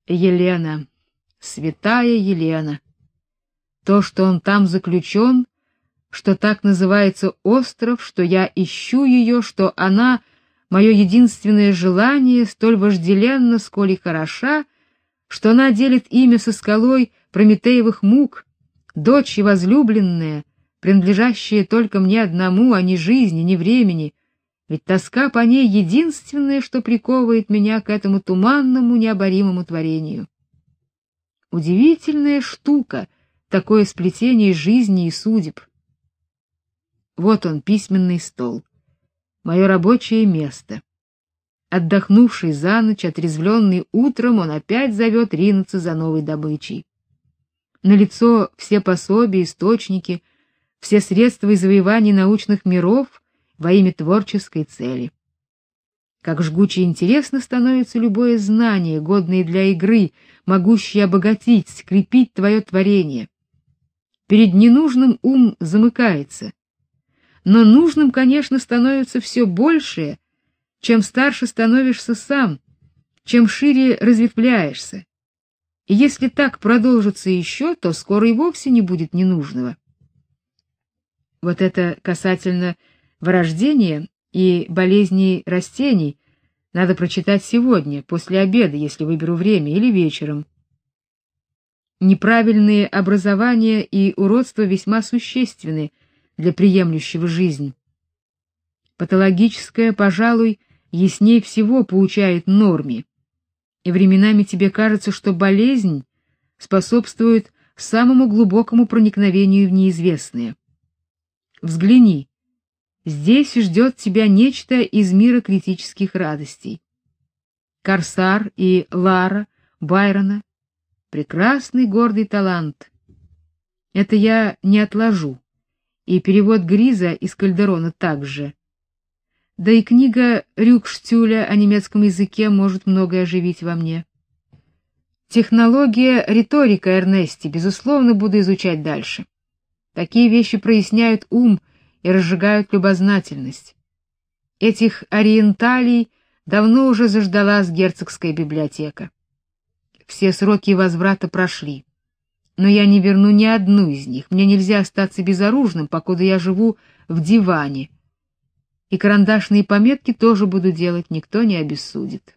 Елена, святая Елена. То, что он там заключен, что так называется остров, что я ищу ее, что она мое единственное желание, столь вожделенна, сколь и хороша, что она делит имя со скалой Прометеевых мук, дочь и возлюбленная, принадлежащая только мне одному, а ни жизни, ни времени, ведь тоска по ней единственное, что приковывает меня к этому туманному, необоримому творению. Удивительная штука, такое сплетение жизни и судеб. Вот он, письменный стол, мое рабочее место. Отдохнувший за ночь, отрезвленный утром, он опять зовет ринуться за новой добычей. Налицо все пособия, источники, все средства завоевания научных миров во имя творческой цели. Как жгуче интересно становится любое знание, годное для игры, могущее обогатить, скрепить твое творение. Перед ненужным ум замыкается. Но нужным, конечно, становится все большее, чем старше становишься сам, чем шире разветвляешься. И если так продолжится еще, то скоро и вовсе не будет ненужного. Вот это касательно вырождения и болезней растений надо прочитать сегодня, после обеда, если выберу время, или вечером. Неправильные образования и уродства весьма существенны для приемлющего жизнь. Патологическое, пожалуй, ясней всего поучает норме, и временами тебе кажется, что болезнь способствует самому глубокому проникновению в неизвестное. Взгляни, здесь ждет тебя нечто из мира критических радостей. Корсар и Лара Байрона — прекрасный гордый талант. Это я не отложу. И перевод Гриза из Кальдерона также. Да и книга Рюкштюля о немецком языке может многое оживить во мне. Технология, риторика Эрнести, безусловно, буду изучать дальше. Такие вещи проясняют ум и разжигают любознательность. Этих ориенталей давно уже заждалась герцогская библиотека. Все сроки возврата прошли. Но я не верну ни одну из них. Мне нельзя остаться безоружным, покуда я живу в диване. И карандашные пометки тоже буду делать, никто не обессудит.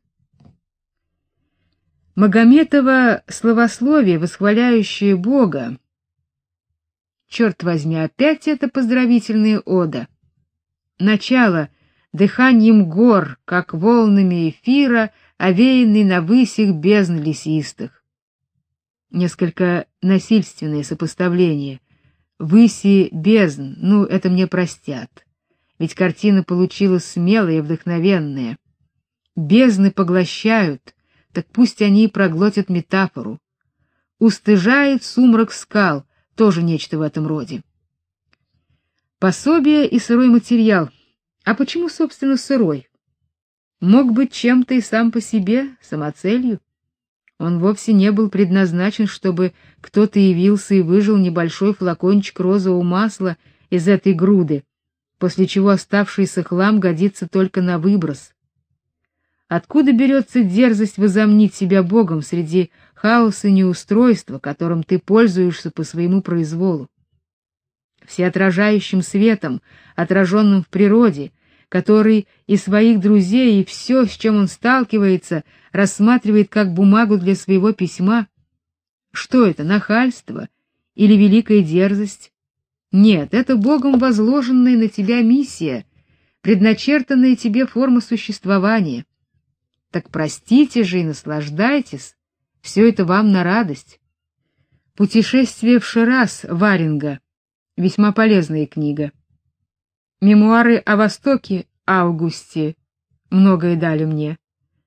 Магометово словословие, восхваляющее Бога. Черт возьми, опять эта поздравительная ода. Начало дыханием гор, как волнами эфира, овеянный на высях бездн лесистых. Несколько насильственное сопоставление. Выси бездн, ну, это мне простят. Ведь картина получилась смелая и вдохновенная. Бездны поглощают, так пусть они и проглотят метафору. Устыжает сумрак скал, тоже нечто в этом роде. Пособие и сырой материал. А почему, собственно, сырой? Мог быть чем-то и сам по себе, самоцелью. Он вовсе не был предназначен, чтобы кто-то явился и выжил небольшой флакончик розового масла из этой груды, после чего оставшийся хлам годится только на выброс. Откуда берется дерзость возомнить себя богом среди хаоса и неустройства, которым ты пользуешься по своему произволу? Всеотражающим светом, отраженным в природе, который и своих друзей, и все, с чем он сталкивается, рассматривает как бумагу для своего письма. Что это, нахальство или великая дерзость? Нет, это Богом возложенная на тебя миссия, предначертанная тебе форма существования. Так простите же и наслаждайтесь, все это вам на радость. Путешествие в Шираз Варинга, весьма полезная книга. Мемуары о Востоке Августе многое дали мне.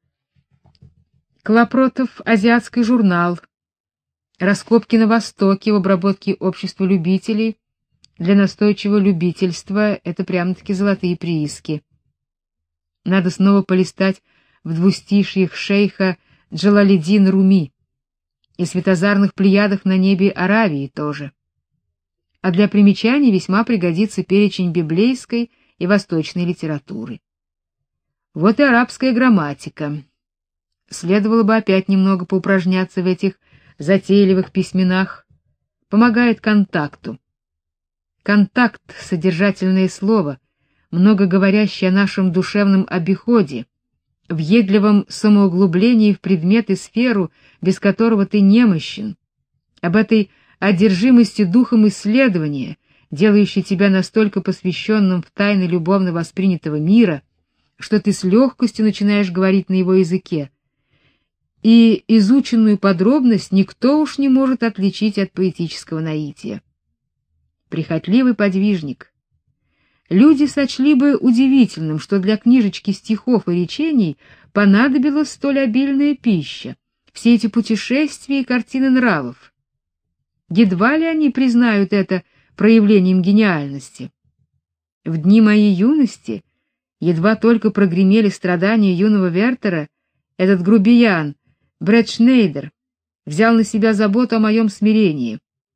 Клопротов азиатский журнал. Раскопки на Востоке в обработке общества любителей. Для настойчивого любительства это прямо-таки золотые прииски. Надо снова полистать в двустишьях шейха Джалалиддин Руми и светозарных плеядах на небе Аравии тоже. А для примечаний весьма пригодится перечень библейской и восточной литературы. Вот и арабская грамматика. следовало бы опять немного поупражняться в этих затейливых письменах. Помогает контакту. Контакт — содержательное слово, много говорящее о нашем душевном обиходе, въедливом самоуглублении в предмет и сферу, без которого ты немощен, об этой одержимости духом исследования, делающей тебя настолько посвященным в тайны любовно воспринятого мира, что ты с легкостью начинаешь говорить на его языке, и изученную подробность никто уж не может отличить от поэтического наития. Прихотливый подвижник. Люди сочли бы удивительным, что для книжечки стихов и речений понадобилась столь обильная пища, все эти путешествия и картины нравов. Едва ли они признают это проявлением гениальности. В дни моей юности, едва только прогремели страдания юного Вертера, этот грубиян, Бретшнейдер, взял на себя заботу о моем смирении,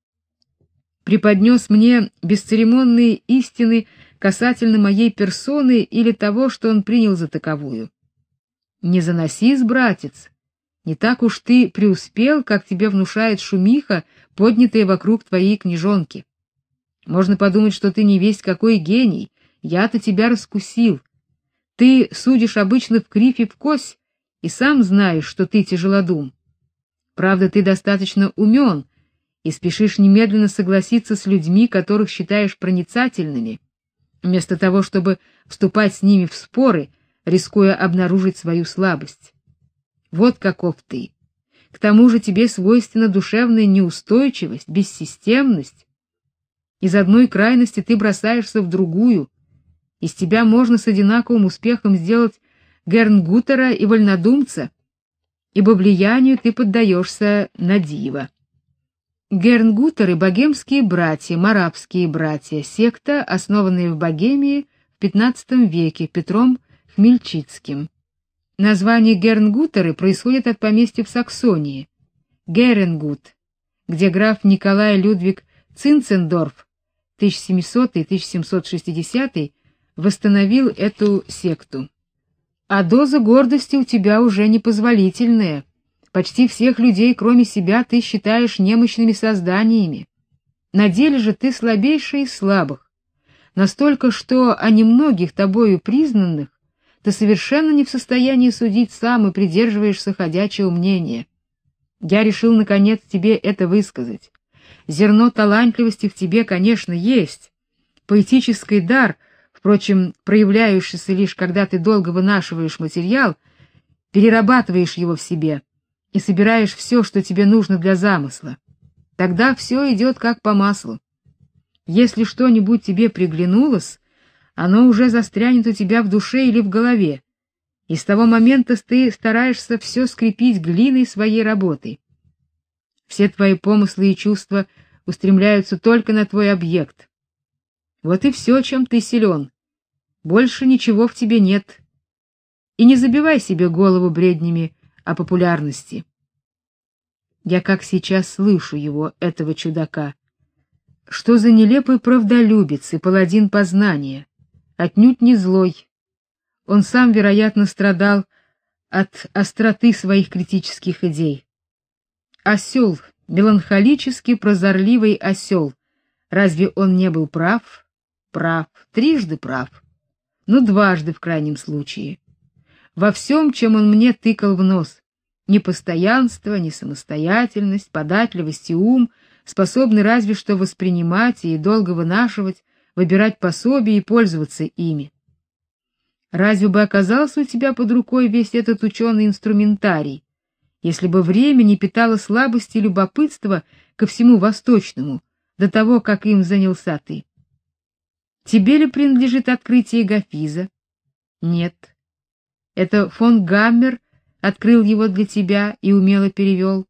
преподнес мне бесцеремонные истины касательно моей персоны или того, что он принял за таковую. Не заносись, братец, не так уж ты преуспел, как тебе внушает шумиха, поднятая вокруг твоей книжонки. Можно подумать, что ты не весть какой гений, я-то тебя раскусил. Ты судишь обычно вкривь и вкось, и сам знаешь, что ты тяжелодум. Правда, ты достаточно умен и спешишь немедленно согласиться с людьми, которых считаешь проницательными, вместо того, чтобы вступать с ними в споры, рискуя обнаружить свою слабость. Вот каков ты. К тому же тебе свойственна душевная неустойчивость, бессистемность. Из одной крайности ты бросаешься в другую. Из тебя можно с одинаковым успехом сделать Гернгутера и вольнодумца, ибо влиянию ты поддаешься на диво. Гернгутеры — богемские братья, марабские братья, секта, основанная в Богемии в XV веке Петром Хмельницким. Название Гернгутеры происходит от поместья в Саксонии, Геренгут, где граф Николай Людвиг Цинцендорф 1700-1760 восстановил эту секту. А доза гордости у тебя уже непозволительная. Почти всех людей, кроме себя, ты считаешь немощными созданиями. На деле же ты слабейший из слабых, настолько, что о немногих тобою признанных ты совершенно не в состоянии судить сам и придерживаешься ходячего мнения. Я решил, наконец, тебе это высказать. Зерно талантливости в тебе, конечно, есть. Поэтический дар, впрочем, проявляющийся лишь когда ты долго вынашиваешь материал, перерабатываешь его в себе и собираешь все, что тебе нужно для замысла. Тогда все идет как по маслу. Если что-нибудь тебе приглянулось, оно уже застрянет у тебя в душе или в голове, и с того момента ты стараешься все скрепить глиной своей работы. Все твои помыслы и чувства устремляются только на твой объект. Вот и все, чем ты силен. Больше ничего в тебе нет. И не забивай себе голову бреднями о популярности. Я как сейчас слышу его, этого чудака. Что за нелепый правдолюбец и паладин познания, отнюдь не злой. Он сам, вероятно, страдал от остроты своих критических идей. Осел, меланхолически прозорливый осел. Разве он не был прав? Прав, трижды прав. Ну, дважды в крайнем случае. Во всем, чем он мне тыкал в нос. Ни постоянство, ни самостоятельность, податливость и ум способны разве что воспринимать и долго вынашивать, выбирать пособия и пользоваться ими. Разве бы оказался у тебя под рукой весь этот ученый инструментарий, если бы время не питало слабости и любопытства ко всему восточному, до того, как им занялся ты? Тебе ли принадлежит открытие Гафиза? Нет. Это фон Гаммер открыл его для тебя и умело перевел.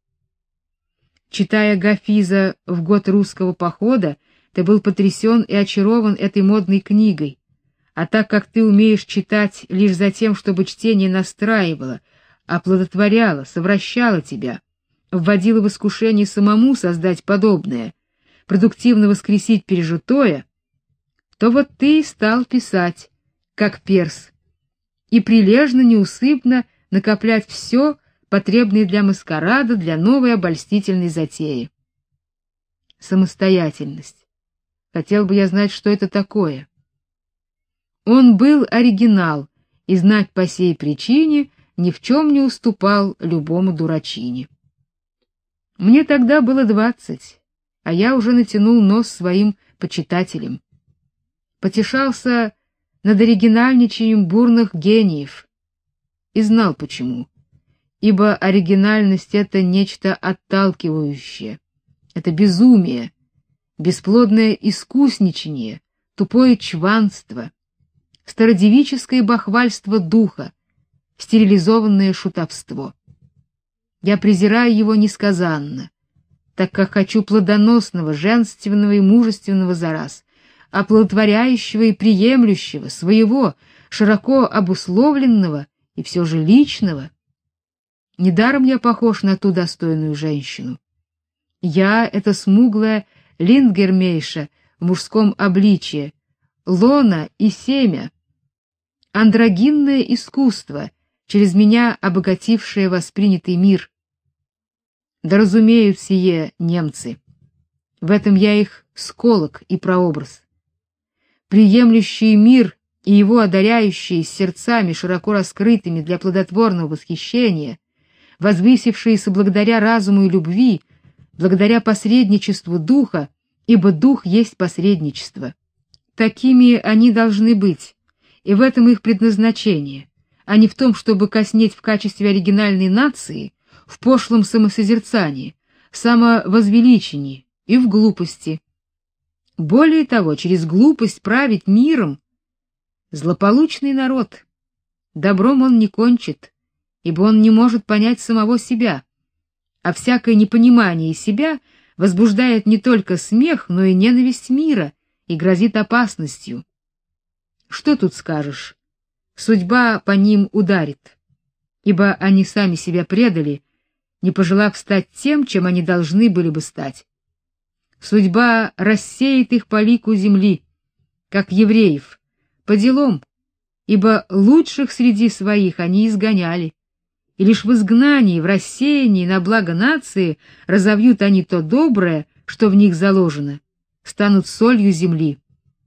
Читая Гафиза в год русского похода, ты был потрясен и очарован этой модной книгой. А так как ты умеешь читать лишь за тем, чтобы чтение настраивало, оплодотворяло, совращало тебя, вводило в искушение самому создать подобное, продуктивно воскресить пережитое, то вот ты и стал писать, как перс, и прилежно, неусыпно накоплять все, потребный для маскарада, для новой обольстительной затеи. Самостоятельность. Хотел бы я знать, что это такое. Он был оригинал, и знать по сей причине ни в чем не уступал любому дурачине. Мне тогда было 20, а я уже натянул нос своим почитателям. Потешался над оригинальничанием бурных гениев. И знал почему. Ибо оригинальность — это нечто отталкивающее. Это безумие, бесплодное искусничание, тупое чванство, стародевическое бахвальство духа, стерилизованное шутовство. Я презираю его несказанно, так как хочу плодоносного, женственного и мужественного зараз, оплодотворяющего и приемлющего, своего, широко обусловленного и все же личного. Недаром я похож на ту достойную женщину. Я — это смуглая Линдгермейша в мужском обличье, лона и семя, андрогинное искусство, через меня обогатившее воспринятый мир. Да разумеют сие немцы. В этом я их сколок и прообраз. Приемлющие мир и его одаряющие сердцами широко раскрытыми для плодотворного восхищения, возвысившиеся благодаря разуму и любви, благодаря посредничеству духа, ибо дух есть посредничество. Такими они должны быть, и в этом их предназначение, а не в том, чтобы коснеть в качестве оригинальной нации, в пошлом самосозерцании, самовозвеличении и в глупости. Более того, через глупость править миром — злополучный народ. Добром он не кончит, ибо он не может понять самого себя, а всякое непонимание себя возбуждает не только смех, но и ненависть мира и грозит опасностью. Что тут скажешь? Судьба по ним ударит, ибо они сами себя предали, не пожелав стать тем, чем они должны были бы стать. Судьба рассеет их по лику земли, как евреев, по делам, ибо лучших среди своих они изгоняли. И лишь в изгнании, в рассеянии на благо нации разовьют они то доброе, что в них заложено, станут солью земли.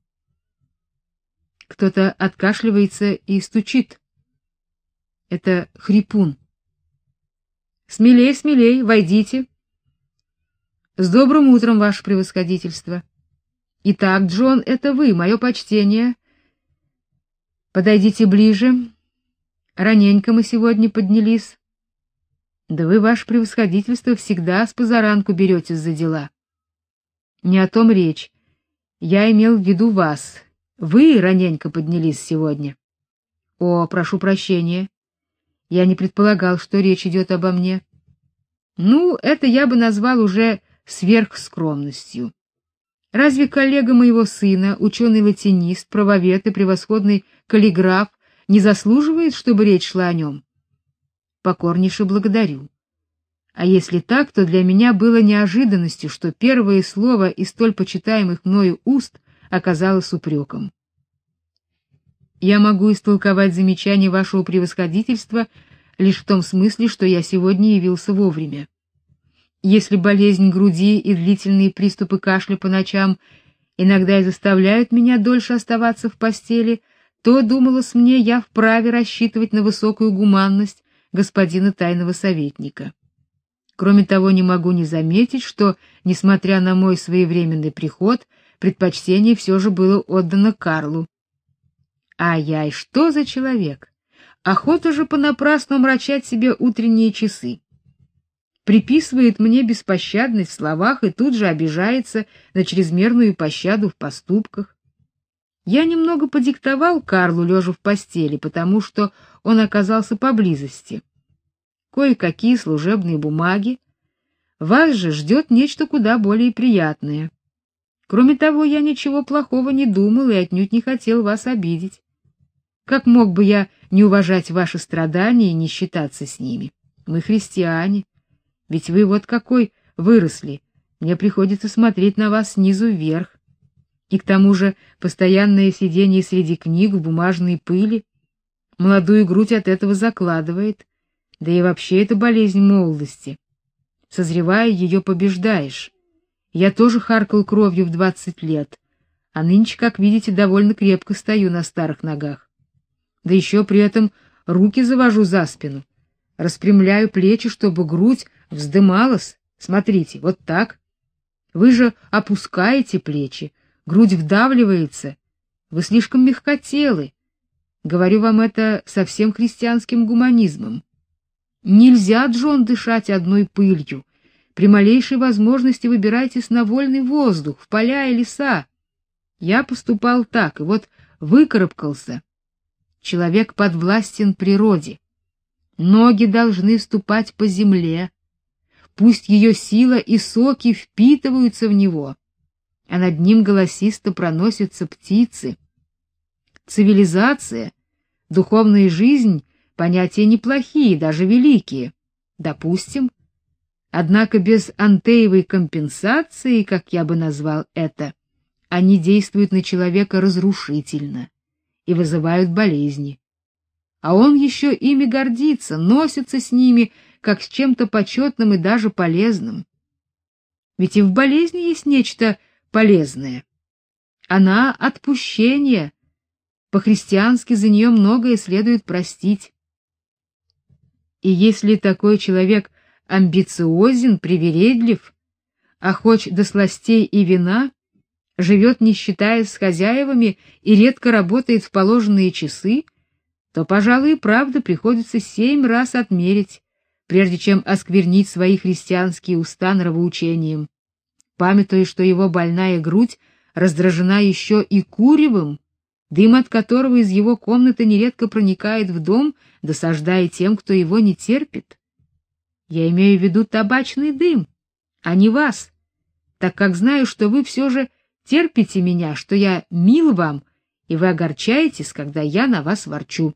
Кто-то откашливается и стучит. Это хрипун. Смелей, смелей, войдите. С добрым утром, ваше превосходительство. Итак, Джон, это вы, мое почтение. Подойдите ближе. Раненько мы сегодня поднялись. Да вы, ваше превосходительство, всегда с позаранку беретесь за дела. Не о том речь. Я имел в виду вас. Вы раненько поднялись сегодня. О, прошу прощения. Я не предполагал, что речь идет обо мне. Ну, это я бы назвал уже сверхскромностью. Разве коллега моего сына, ученый-латинист, правовед и превосходный каллиграф, не заслуживает, чтобы речь шла о нем? Покорнейше благодарю. А если так, то для меня было неожиданностью, что первое слово из столь почитаемых мною уст оказалось упреком. Я могу истолковать замечание вашего превосходительства лишь в том смысле, что я сегодня явился вовремя. Если болезнь груди и длительные приступы кашля по ночам иногда и заставляют меня дольше оставаться в постели, то, думалось мне, я вправе рассчитывать на высокую гуманность господина тайного советника. Кроме того, не могу не заметить, что, несмотря на мой своевременный приход, предпочтение все же было отдано Карлу. Ай-яй, что за человек! Охота же понапрасну омрачать себе утренние часы. Приписывает мне беспощадность в словах и тут же обижается на чрезмерную пощаду в поступках. Я немного подиктовал Карлу, лежа в постели, потому что он оказался поблизости. Кое-какие служебные бумаги. Вас же ждет нечто куда более приятное. Кроме того, я ничего плохого не думал и отнюдь не хотел вас обидеть. Как мог бы я не уважать ваши страдания и не считаться с ними? Мы христиане. Ведь вы вот какой выросли. Мне приходится смотреть на вас снизу вверх. И к тому же постоянное сидение среди книг в бумажной пыли молодую грудь от этого закладывает. Да и вообще это болезнь молодости. Созревая, ее побеждаешь. Я тоже харкал кровью в 20 лет, а нынче, как видите, довольно крепко стою на старых ногах. Да еще при этом руки завожу за спину, распрямляю плечи, чтобы грудь вздымалась. Смотрите, вот так. Вы же опускаете плечи, грудь вдавливается. Вы слишком мягкотелы. Говорю вам это со всем христианским гуманизмом. Нельзя, Джон, дышать одной пылью. При малейшей возможности выбирайтесь на вольный воздух, в поля и леса. Я поступал так, и вот выкарабкался. Человек подвластен природе. Ноги должны ступать по земле. Пусть ее сила и соки впитываются в него, а над ним голосисто проносятся птицы. Цивилизация, духовная жизнь — понятия неплохие, даже великие. Допустим. Однако без антеевой компенсации, как я бы назвал это, они действуют на человека разрушительно и вызывают болезни. А он еще ими гордится, носится с ними, как с чем-то почетным и даже полезным. Ведь и в болезни есть нечто полезное. Она — отпущение. По-христиански за нее многое следует простить. И если такой человек амбициозен, привередлив, охоч до сластей и вина, живет не считаясь с хозяевами и редко работает в положенные часы, то, пожалуй, и правда приходится 7 раз отмерить, прежде чем осквернить свои христианские уста нравоучением, памятуя, что его больная грудь раздражена еще и куревом, дым от которого из его комнаты нередко проникает в дом, досаждая тем, кто его не терпит. Я имею в виду табачный дым, а не вас, так как знаю, что вы все же терпите меня, что я мил вам, и вы огорчаетесь, когда я на вас ворчу.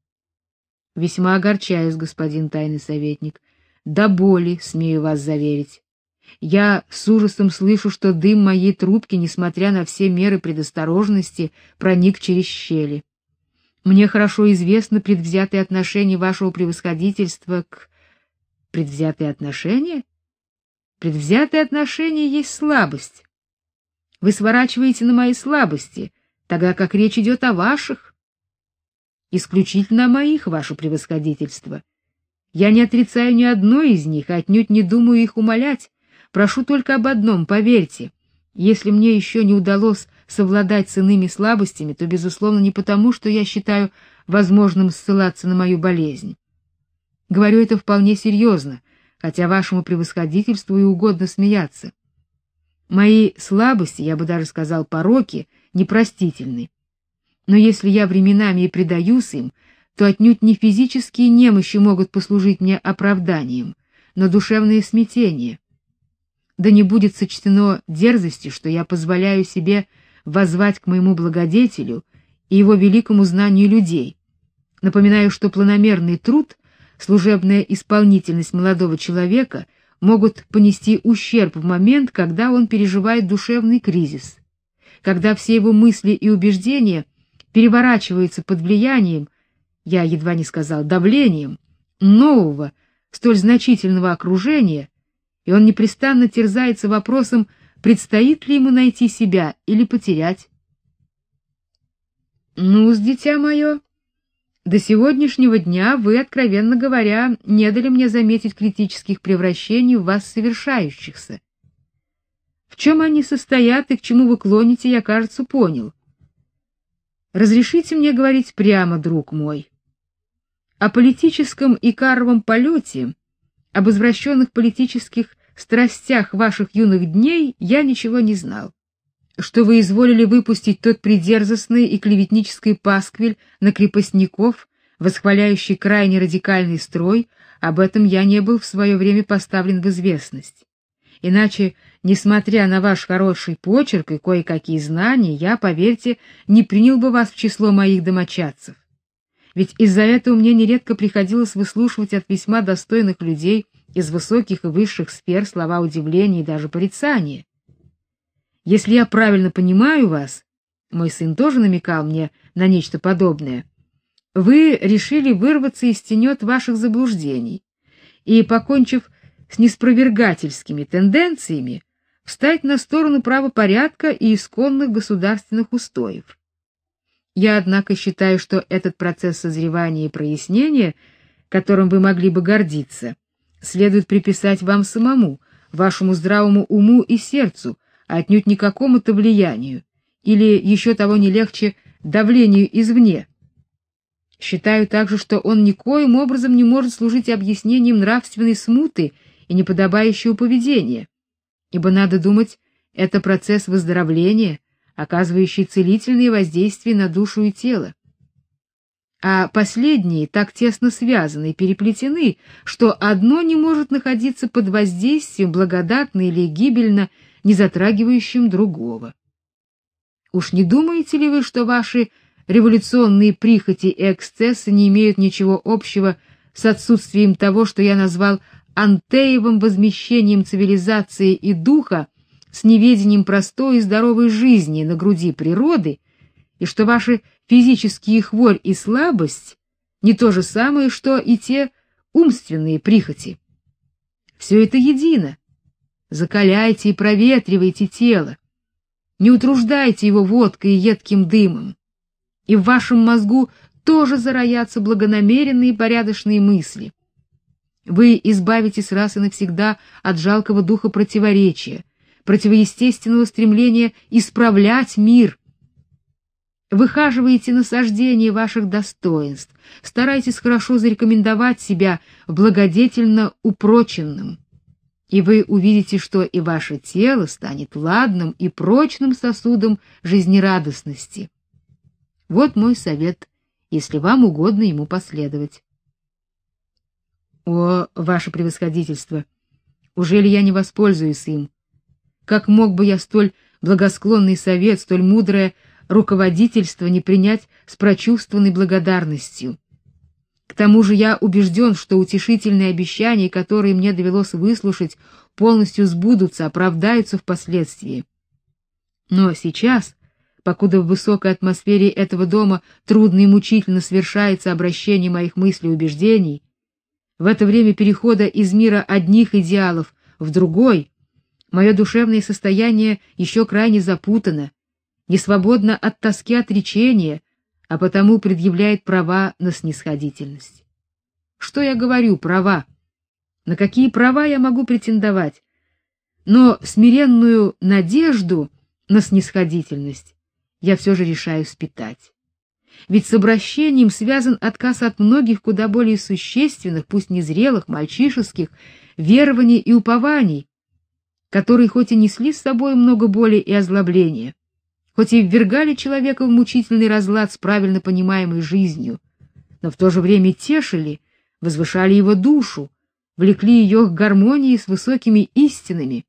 Весьма огорчаюсь, господин тайный советник, до боли, смею вас заверить. Я с ужасом слышу, что дым моей трубки, несмотря на все меры предосторожности, проник через щели. Мне хорошо известно предвзятые отношения вашего превосходительства к... Предвзятые отношения? Предвзятые отношения есть слабость. Вы сворачиваете на мои слабости, тогда как речь идет о ваших. Исключительно о моих, ваше превосходительство. Я не отрицаю ни одной из них, отнюдь не думаю их умалять. Прошу только об одном, поверьте. Если мне еще не удалось совладать с иными слабостями, то, безусловно, не потому, что я считаю возможным ссылаться на мою болезнь. Говорю это вполне серьезно, хотя вашему превосходительству и угодно смеяться. Мои слабости, я бы даже сказал, пороки, непростительны. Но если я временами и предаюсь им, то отнюдь не физические немощи могут послужить мне оправданием, но душевное смятение. Да не будет сочтено дерзости, что я позволяю себе воззвать к моему благодетелю и его великому знанию людей. Напоминаю, что планомерный труд, служебная исполнительность молодого человека могут понести ущерб в момент, когда он переживает душевный кризис, когда все его мысли и убеждения переворачиваются под влиянием, я едва не сказал давлением, нового, столь значительного окружения, и он непрестанно терзается вопросом, предстоит ли ему найти себя или потерять. Ну-с, дитя мое, до сегодняшнего дня вы, откровенно говоря, не дали мне заметить критических превращений в вас совершающихся. В чем они состоят и к чему вы клоните, я, кажется, понял. Разрешите мне говорить прямо, друг мой. О политическом и каровом полете, об извращенных политических страстях ваших юных дней я ничего не знал. Что вы изволили выпустить тот придерзостный и клеветнический пасквиль на крепостников, восхваляющий крайне радикальный строй, об этом я не был в свое время поставлен в известность. Иначе, несмотря на ваш хороший почерк и кое-какие знания, я, поверьте, не принял бы вас в число моих домочадцев. Ведь из-за этого мне нередко приходилось выслушивать от весьма достойных людей из высоких и высших сфер слова удивления и даже порицания. Если я правильно понимаю вас, мой сын тоже намекал мне на нечто подобное, Вы решили вырваться из тенет ваших заблуждений и, покончив с неспровергательскими тенденциями, встать на сторону правопорядка и исконных государственных устоев. Я, однако, считаю, что этот процесс созревания и прояснения, которым вы могли бы гордиться, следует приписать вам самому, вашему здравому уму и сердцу, а отнюдь не какому-то влиянию, или еще того не легче давлению извне. Считаю также, что он никоим образом не может служить объяснением нравственной смуты и неподобающего поведения, ибо, надо думать, это процесс выздоровления, оказывающий целительные воздействия на душу и тело. А последние так тесно связаны и переплетены, что одно не может находиться под воздействием благодатно или гибельно, не затрагивающим другого. Уж не думаете ли вы, что ваши революционные прихоти и эксцессы не имеют ничего общего с отсутствием того, что я назвал антеевым возмещением цивилизации и духа, с неведением простой и здоровой жизни на груди природы, и что ваши физические хворь и слабость не то же самое, что и те умственные прихоти? Все это едино. Закаляйте и проветривайте тело, не утруждайте его водкой и едким дымом, и в вашем мозгу тоже зароятся благонамеренные и порядочные мысли. Вы избавитесь раз и навсегда от жалкого духа противоречия, противоестественного стремления исправлять мир. Выхаживайте насаждение ваших достоинств, старайтесь хорошо зарекомендовать себя в благодетельно упроченном, и вы увидите, что и ваше тело станет ладным и прочным сосудом жизнерадостности. Вот мой совет, если вам угодно ему последовать. О, ваше превосходительство, ужели я не воспользуюсь им? Как мог бы я столь благосклонный совет, столь мудрое руководительство не принять с прочувствованной благодарностью? К тому же я убежден, что утешительные обещания, которые мне довелось выслушать, полностью сбудутся, оправдаются впоследствии. Но сейчас, покуда в высокой атмосфере этого дома трудно и мучительно совершается обращение моих мыслей и убеждений, в это время перехода из мира одних идеалов в другой, мое душевное состояние еще крайне запутано, не свободно от тоски отречения, а потому предъявляет права на снисходительность. Что я говорю, права? На какие права я могу претендовать? Но смиренную надежду на снисходительность я все же решаюсь питать. Ведь с обращением связан отказ от многих куда более существенных, пусть незрелых, мальчишеских верований и упований, которые хоть и несли с собой много боли и озлобления, хоть и ввергали человека в мучительный разлад с правильно понимаемой жизнью, но в то же время тешили, возвышали его душу, влекли ее к гармонии с высокими истинами.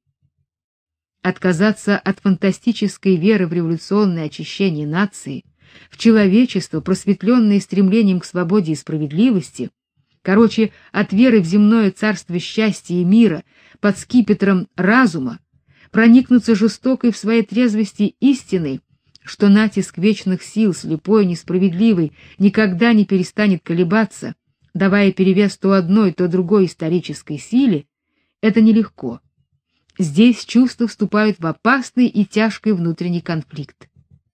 Отказаться от фантастической веры в революционное очищение нации, в человечество, просветленное стремлением к свободе и справедливости, короче, от веры в земное царство счастья и мира под скипетром разума, проникнуться жестокой в своей трезвости истиной, что натиск вечных сил, слепой, несправедливый, никогда не перестанет колебаться, давая перевес то одной, то другой исторической силе, это нелегко. Здесь чувства вступают в опасный и тяжкий внутренний конфликт.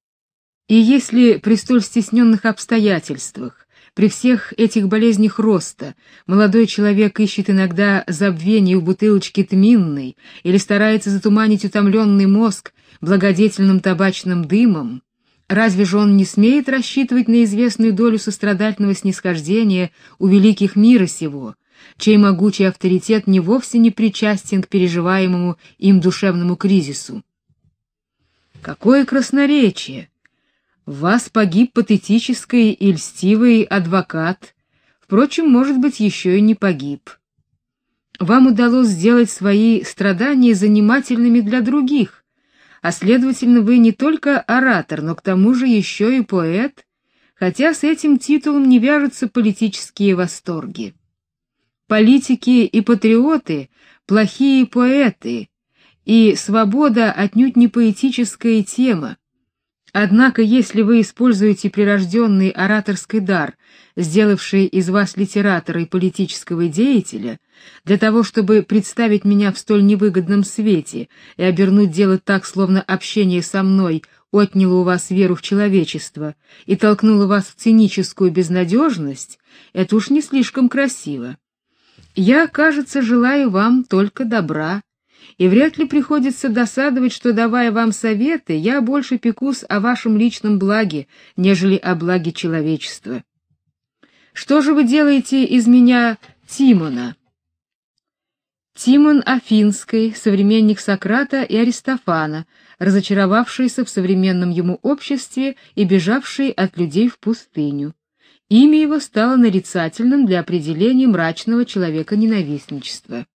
И если при столь стесненных обстоятельствах, при всех этих болезнях роста, молодой человек ищет иногда забвение в бутылочке тминной или старается затуманить утомленный мозг благодетельным табачным дымом, разве же он не смеет рассчитывать на известную долю сострадательного снисхождения у великих мира сего, чей могучий авторитет не вовсе не причастен к переживаемому им душевному кризису? Какое красноречие! В вас погиб патетический и льстивый адвокат, впрочем, может быть, еще и не погиб. Вам удалось сделать свои страдания занимательными для других, а следовательно, вы не только оратор, но к тому же еще и поэт, хотя с этим титулом не вяжутся политические восторги. Политики и патриоты — плохие поэты, и свобода отнюдь не поэтическая тема. Однако, если вы используете прирожденный ораторский дар сделавшие из вас литератора и политического деятеля, для того, чтобы представить меня в столь невыгодном свете и обернуть дело так, словно общение со мной отняло у вас веру в человечество и толкнуло вас в циническую безнадежность, это уж не слишком красиво. Я, кажется, желаю вам только добра, и вряд ли приходится досадовать, что, давая вам советы, я больше пекусь о вашем личном благе, нежели о благе человечества. Что же вы делаете из меня Тимона? Тимон Афинский, современник Сократа и Аристофана, разочаровавшийся в современном ему обществе и бежавший от людей в пустыню. Имя его стало нарицательным для определения мрачного человека-ненавистничества.